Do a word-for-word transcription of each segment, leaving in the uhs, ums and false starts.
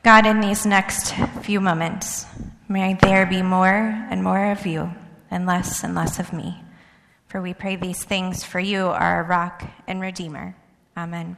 God, in these next few moments, may there be more and more of you and less and less of me. For we pray these things for you, our rock and redeemer. Amen.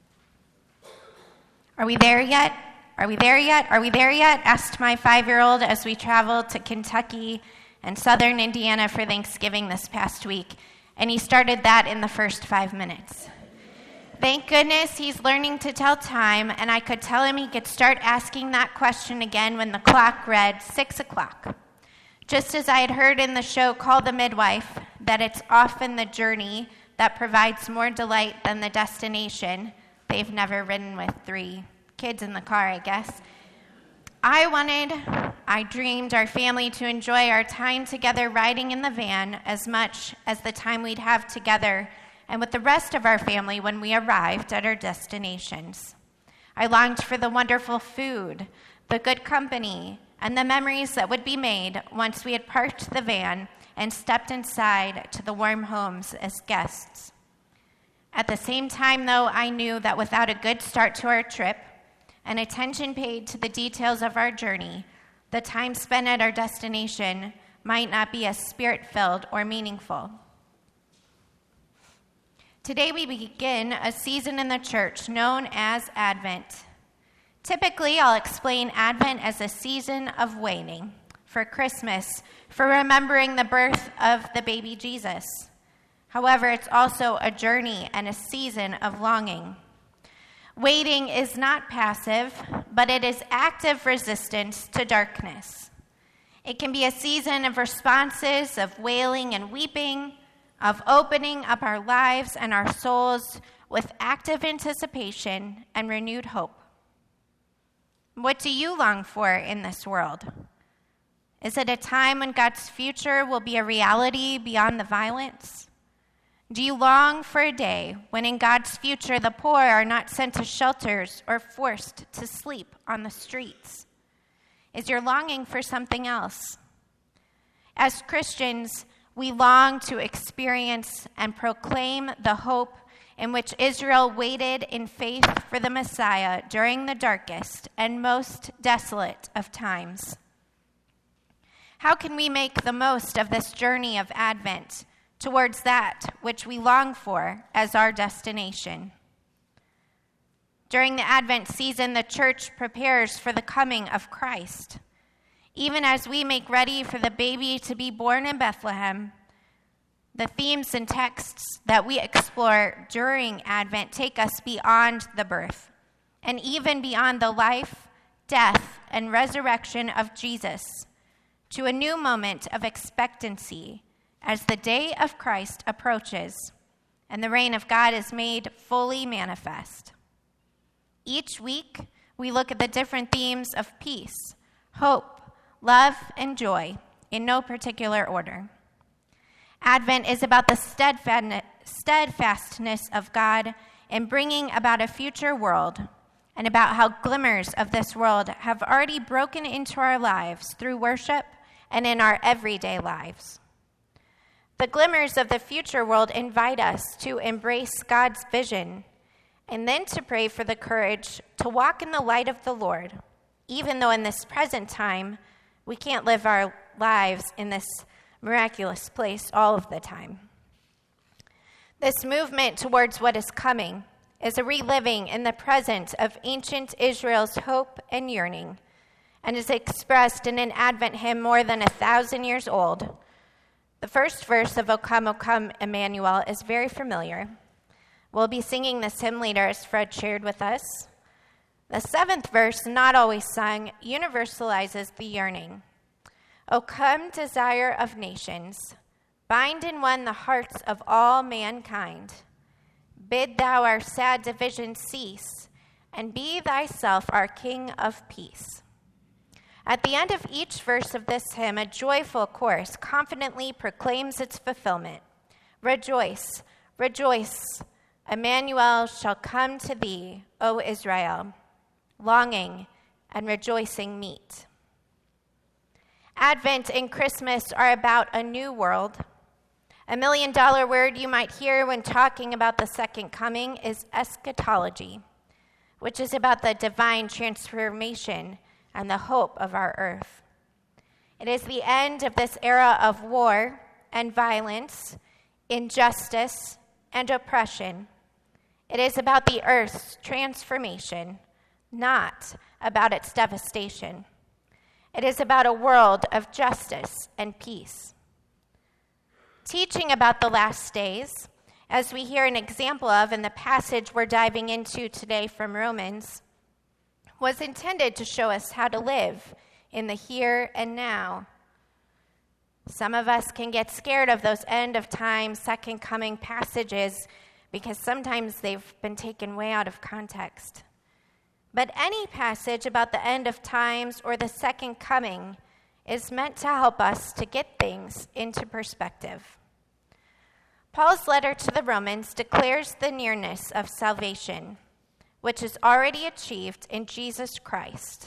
Are we there yet? Are we there yet? Are we there yet? Asked my five-year-old as we traveled to Kentucky and southern Indiana for Thanksgiving this past week. And he started that in the first five minutes. Thank goodness he's learning to tell time, and I could tell him he could start asking that question again when the clock read six o'clock. Just as I had heard in the show Call the Midwife, that it's often the journey that provides more delight than the destination. They've never ridden with three kids in the car, I guess. I wanted, I dreamed our family to enjoy our time together riding in the van as much as the time we'd have together and with the rest of our family when we arrived at our destinations. I longed for the wonderful food, the good company, and the memories that would be made once we had parked the van and stepped inside to the warm homes as guests. At the same time, though, I knew that without a good start to our trip and attention paid to the details of our journey, the time spent at our destination might not be as spirit-filled or meaningful. Today we begin a season in the church known as Advent. Typically, I'll explain Advent as a season of waiting for Christmas, for remembering the birth of the baby Jesus. However, it's also a journey and a season of longing. Waiting is not passive, but it is active resistance to darkness. It can be a season of responses, of wailing and weeping, of opening up our lives and our souls with active anticipation and renewed hope. What do you long for in this world? Is it a time when God's future will be a reality beyond the violence? Do you long for a day when in God's future the poor are not sent to shelters or forced to sleep on the streets? Is your longing for something else? As Christians, we long to experience and proclaim the hope in which Israel waited in faith for the Messiah during the darkest and most desolate of times. How can we make the most of this journey of Advent towards that which we long for as our destination? During the Advent season, the church prepares for the coming of Christ. Even as we make ready for the baby to be born in Bethlehem, the themes and texts that we explore during Advent take us beyond the birth and even beyond the life, death, and resurrection of Jesus to a new moment of expectancy as the day of Christ approaches and the reign of God is made fully manifest. Each week, we look at the different themes of peace, hope, love, and joy in no particular order. Advent is about the steadfastness of God in bringing about a future world and about how glimmers of this world have already broken into our lives through worship and in our everyday lives. The glimmers of the future world invite us to embrace God's vision and then to pray for the courage to walk in the light of the Lord, even though in this present time we can't live our lives in this miraculous place all of the time. This movement towards what is coming is a reliving in the present of ancient Israel's hope and yearning, and is expressed in an Advent hymn more than a thousand years old. The first verse of O Come, O Come, Emmanuel is very familiar. We'll be singing this hymn later as Fred shared with us. The seventh verse, not always sung, universalizes the yearning. O come, desire of nations, bind in one the hearts of all mankind. Bid thou our sad division cease, and be thyself our King of peace. At the end of each verse of this hymn, a joyful chorus confidently proclaims its fulfillment. Rejoice, rejoice, Emmanuel shall come to thee, O Israel. Longing and rejoicing meet. Advent and Christmas are about a new world. A million-dollar word you might hear when talking about the second coming is eschatology, which is about the divine transformation and the hope of our earth. It is the end of this era of war and violence, injustice and oppression. It is about the earth's transformation, not about its devastation. It is about a world of justice and peace. Teaching about the last days, as we hear an example of in the passage we're diving into today from Romans, was intended to show us how to live in the here and now. Some of us can get scared of those end of time, second coming passages because sometimes they've been taken way out of context. But any passage about the end of times or the second coming is meant to help us to get things into perspective. Paul's letter to the Romans declares the nearness of salvation, which is already achieved in Jesus Christ.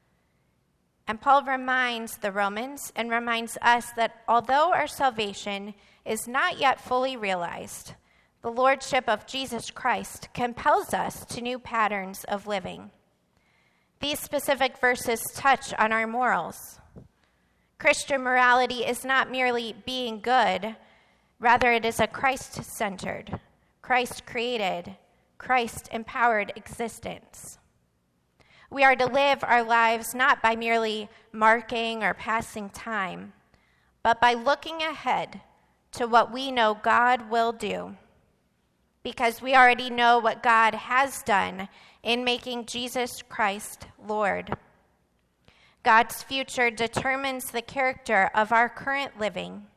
And Paul reminds the Romans and reminds us that although our salvation is not yet fully realized, the lordship of Jesus Christ compels us to new patterns of living. These specific verses touch on our morals. Christian morality is not merely being good, rather it is a Christ-centered, Christ-created, Christ-empowered existence. We are to live our lives not by merely marking or passing time, but by looking ahead to what we know God will do, because we already know what God has done in making Jesus Christ Lord. God's future determines the character of our current living.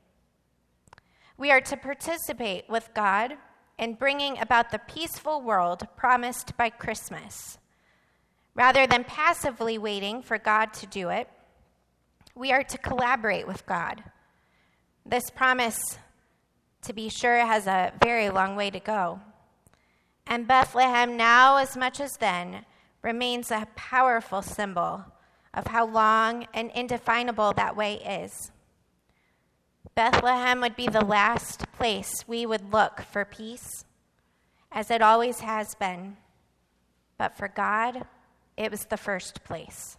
We are to participate with God in bringing about the peaceful world promised by Christmas. Rather than passively waiting for God to do it, we are to collaborate with God. This promise, to be sure, has a very long way to go. And Bethlehem, now as much as then, remains a powerful symbol of how long and indefinable that way is. Bethlehem would be the last place we would look for peace, as it always has been. But for God, it was the first place.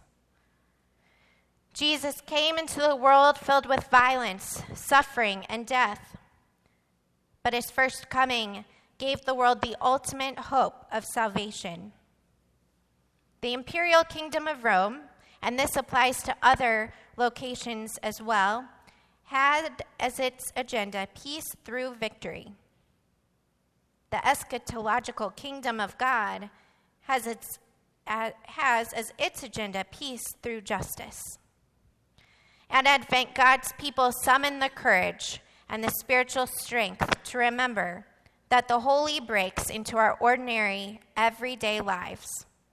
Jesus came into the world filled with violence, suffering, and death. But his first coming gave the world the ultimate hope of salvation. The imperial kingdom of Rome, and this applies to other locations as well, had as its agenda peace through victory. The eschatological kingdom of God has its uh, has as its agenda peace through justice. At Advent, God's people summon the courage and the spiritual strength to remember that the holy breaks into our ordinary, everyday lives.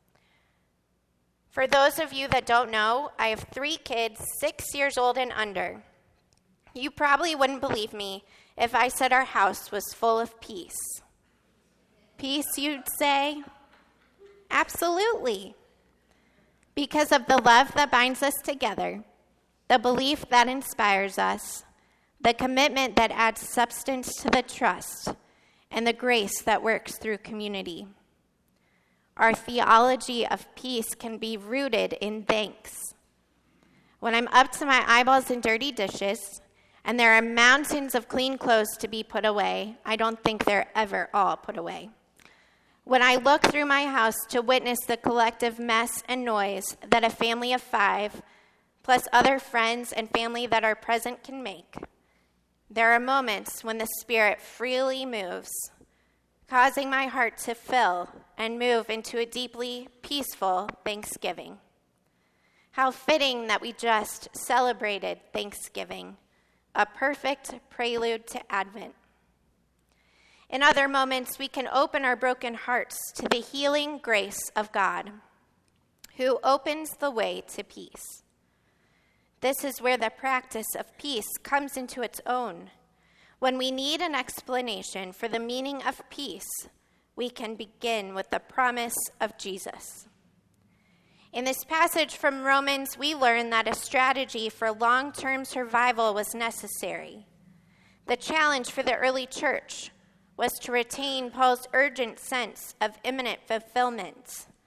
For those of you that don't know, I have three kids, six years old and under. You probably wouldn't believe me if I said our house was full of peace. Peace, you'd say? Absolutely. Because of the love that binds us together, the belief that inspires us, the commitment that adds substance to the trust, and the grace that works through community. Our theology of peace can be rooted in thanks. When I'm up to my eyeballs in dirty dishes, and there are mountains of clean clothes to be put away, I don't think they're ever all put away. When I look through my house to witness the collective mess and noise that a family of five, plus other friends and family that are present can make, there are moments when the Spirit freely moves, causing my heart to fill and move into a deeply peaceful Thanksgiving. How fitting that we just celebrated Thanksgiving, a perfect prelude to Advent. In other moments, we can open our broken hearts to the healing grace of God, who opens the way to peace. This is where the practice of peace comes into its own. When we need an explanation for the meaning of peace, we can begin with the promise of Jesus. In this passage from Romans, we learn that a strategy for long-term survival was necessary. The challenge for the early church was to retain Paul's urgent sense of imminent fulfillment,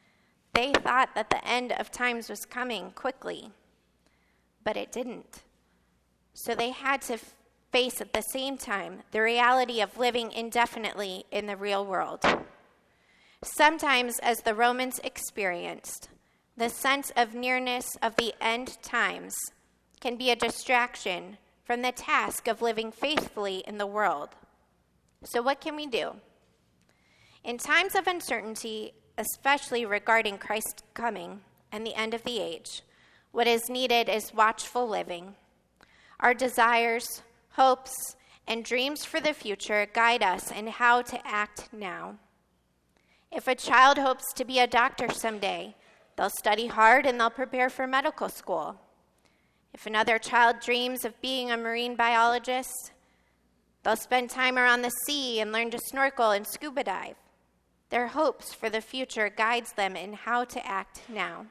They thought that the end of times was coming quickly, but it didn't. So they had to face at the same time the reality of living indefinitely in the real world. Sometimes, as the Romans experienced, the sense of nearness of the end times can be a distraction from the task of living faithfully in the world. So what can we do? In times of uncertainty, especially regarding Christ's coming and the end of the age, what is needed is watchful living. Our desires, hopes, and dreams for the future guide us in how to act now. If a child hopes to be a doctor someday, they'll study hard and they'll prepare for medical school. If another child dreams of being a marine biologist, they'll spend time around the sea and learn to snorkel and scuba dive. Their hopes for the future guides them in how to act now.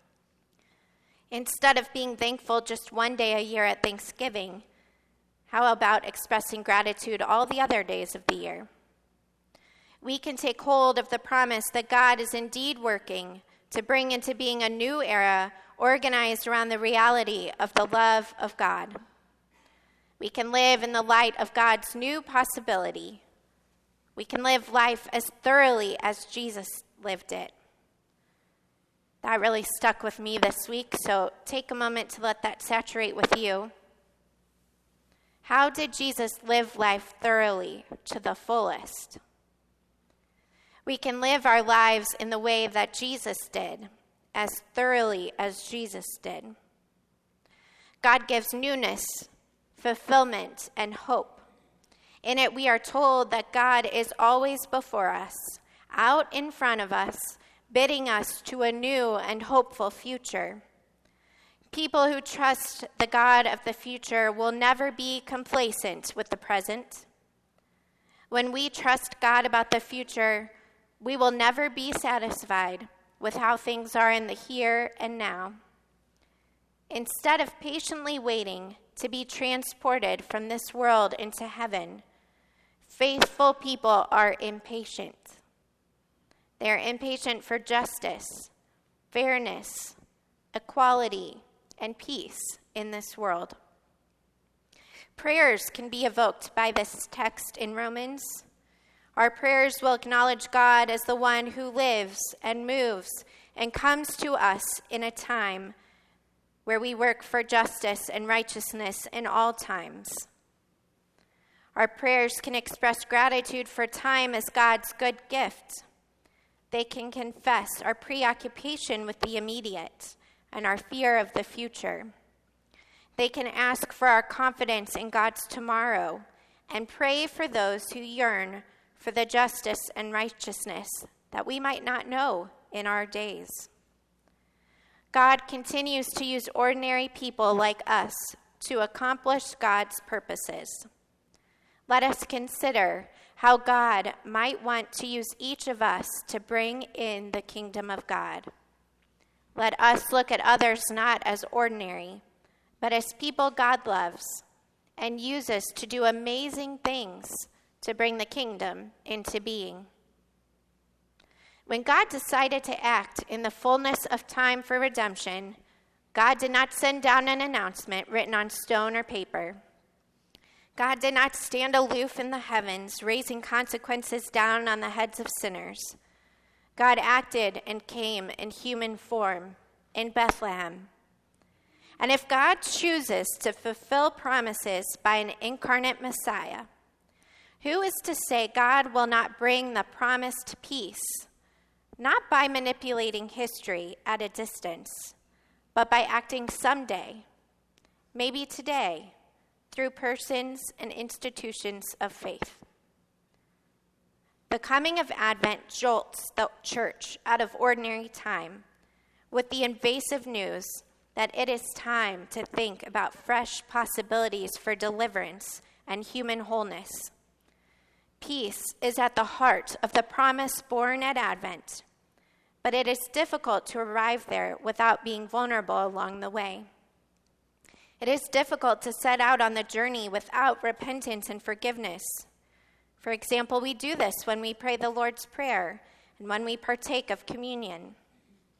Instead of being thankful just one day a year at Thanksgiving, how about expressing gratitude all the other days of the year? We can take hold of the promise that God is indeed working to bring into being a new era organized around the reality of the love of God. We can live in the light of God's new possibility. We can live life as thoroughly as Jesus lived it. That really stuck with me this week, so take a moment to let that saturate with you. How did Jesus live life thoroughly to the fullest? We can live our lives in the way that Jesus did, as thoroughly as Jesus did. God gives newness, fulfillment, and hope. In it, we are told that God is always before us, out in front of us, bidding us to a new and hopeful future. People who trust the God of the future will never be complacent with the present. When we trust God about the future, we will never be satisfied with how things are in the here and now. Instead of patiently waiting to be transported from this world into heaven, faithful people are impatient. They are impatient for justice, fairness, equality, and peace in this world. Prayers can be evoked by this text in Romans. Our prayers will acknowledge God as the one who lives and moves and comes to us in a time where we work for justice and righteousness in all times. Our prayers can express gratitude for time as God's good gift. They can confess our preoccupation with the immediate and our fear of the future. They can ask for our confidence in God's tomorrow and pray for those who yearn for the justice and righteousness that we might not know in our days. God continues to use ordinary people like us to accomplish God's purposes. Let us consider how God might want to use each of us to bring in the kingdom of God. Let us look at others not as ordinary, but as people God loves and uses to do amazing things to bring the kingdom into being. When God decided to act in the fullness of time for redemption, God did not send down an announcement written on stone or paper. God did not stand aloof in the heavens, raising consequences down on the heads of sinners. God acted and came in human form in Bethlehem. And if God chooses to fulfill promises by an incarnate Messiah, who is to say God will not bring the promised peace, not by manipulating history at a distance, but by acting someday, maybe today, through persons and institutions of faith? The coming of Advent jolts the church out of ordinary time with the invasive news that it is time to think about fresh possibilities for deliverance and human wholeness. Peace is at the heart of the promise born at Advent, but it is difficult to arrive there without being vulnerable along the way. It is difficult to set out on the journey without repentance and forgiveness. For example, we do this when we pray the Lord's Prayer and when we partake of communion.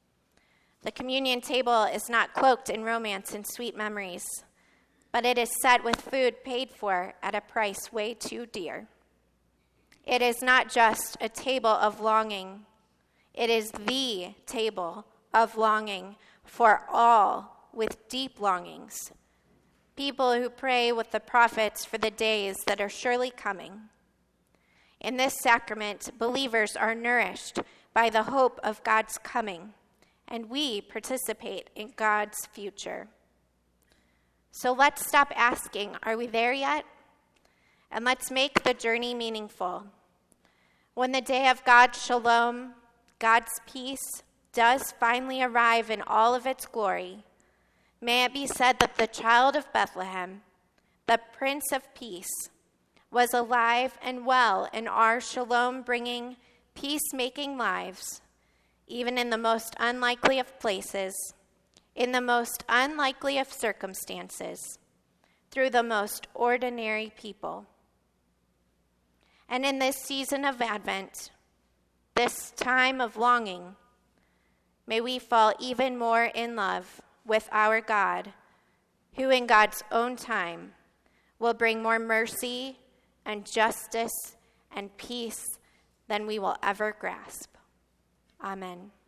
The communion table is not cloaked in romance and sweet memories, but it is set with food paid for at a price way too dear. It is not just a table of longing. It is the table of longing for all with deep longings. People who pray with the prophets for the days that are surely coming. In this sacrament, believers are nourished by the hope of God's coming, and we participate in God's future. So let's stop asking, are we there yet? And let's make the journey meaningful. When the day of God's shalom, God's peace, does finally arrive in all of its glory, may it be said that the child of Bethlehem, the Prince of Peace, was alive and well in our shalom-bringing, peacemaking lives, even in the most unlikely of places, in the most unlikely of circumstances, through the most ordinary people. And in this season of Advent, this time of longing, may we fall even more in love with our God, who in God's own time will bring more mercy and justice and peace than we will ever grasp. Amen.